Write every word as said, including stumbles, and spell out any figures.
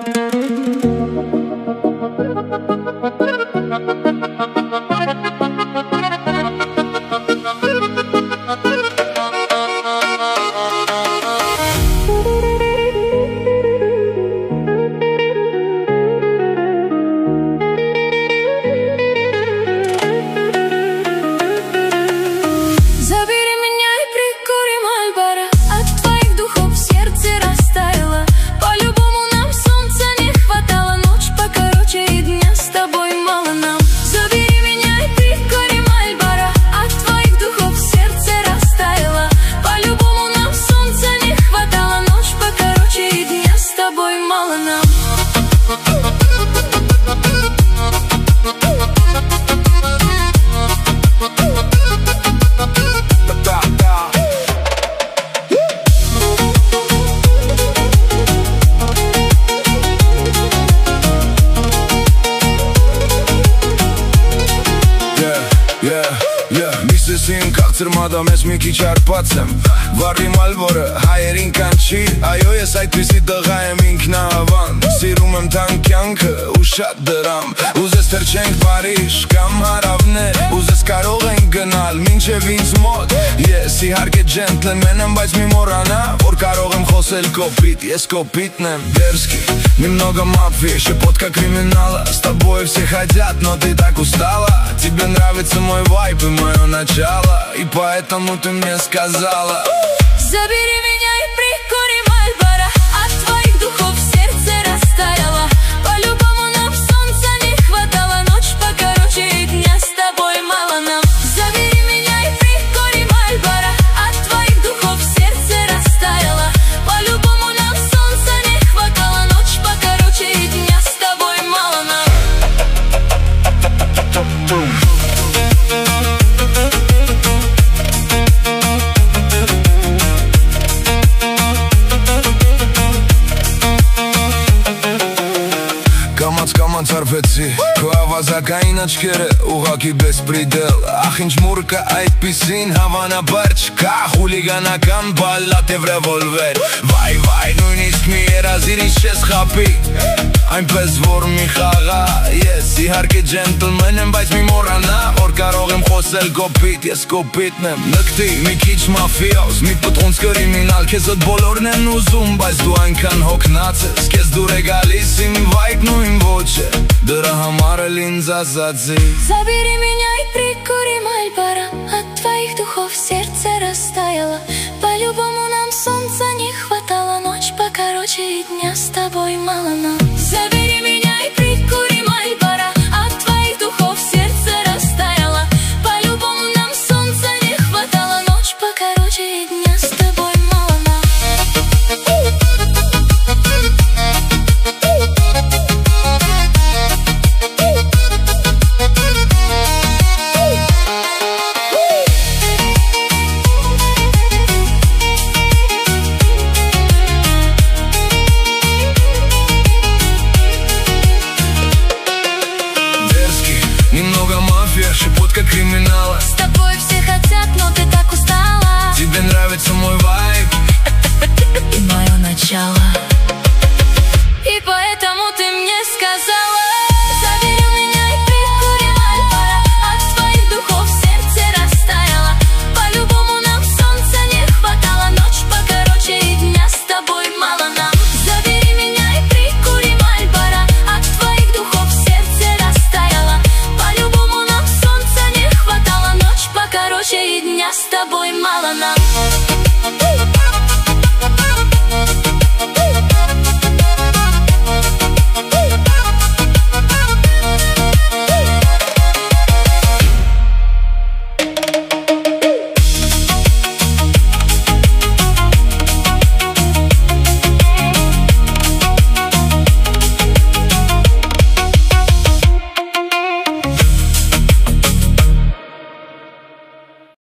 Միսեսին կացր մադամ ես մի քիչ արպացեմ Վարի մալվորը հայերին կանչի Այո ես այդպիսի տղա եմ ինքնահավան Սիրում եմ թանկ կյանքը ու շատ դրամ Ուզես թրջենք Փարիժ կամ հարավներ Ուզես կարող ենք գնալ մինչև ինձ մոտ Ես իհարկե ջենտլմեն եմ բայց մի մոռանա Որ կարող եմ խոսել կոպիտ Ես կոպիտն եմ Дерзкий Немного мафии, щепотка криминала С тобой все хотят, но ты так устала Тебе нравится мой вайб и мое начало И поэтому ты мне сказала Забери меня и прикури Мальборо От твоих духов сердце растаяло По-любому нам солнца не хватало Ночь покороче и дня с тобой мало нам Забери меня и прикури Мальборо От твоих духов сердце растаяло По-любому нам солнца не хватало Ночь покороче и дня с тобой мало нам Կամաց արվեցի Քո ավազակային աչքերը ուղակի բեսպրիդել Ախ ինչ մուրկը այդպիսին հավանաբար չկա Խուլիգանական բալատ և ռևոլվեր Վայ վայ նույնիսկ մի երազիր ինչ չես խապի Այնպես որ մի խաղա Ես իհարկե ջենտլմեն եմ բայց մի մոռանա Որ կարող եմ խոսել կոպիտ Ես կոպիտն եմ Նկտի մի քիչ մաֆիոզ Մի պտղունց կրիմինալ Քեզ ոտ բոլորն են ուզում Բայց դու այնքան հոգնած ես Քեզ դուր է գալիս իմ վայբն ու իմ ոչը Դրա համար էլ ինձ ասացի Забери меня и прикури Мальборо От твоих духов сердце растаяло По-любому нам солнца не хватало Ночь покороче и дня с тобой мало нам Забери меня и прикури Мальборо От твоих духов сердце растаяло По-любому нам солнца не хватало Ночь покороче и дня с тобой мало нам Щепотка криминала С тобой все хотят, но ты так устала Тебе нравится мой вайб И мое начало И поэтому ты мне сказала Забери меня и прикури Мальборо От твоих духов сердце растаяло По-любому нам солнца не хватало Ночь покороче и дня с тобой мало нам Забери меня и прикури Мальборо От твоих духов сердце растаяло По-любому нам солнца не хватало Ночь покороче и дня с тобой мало нам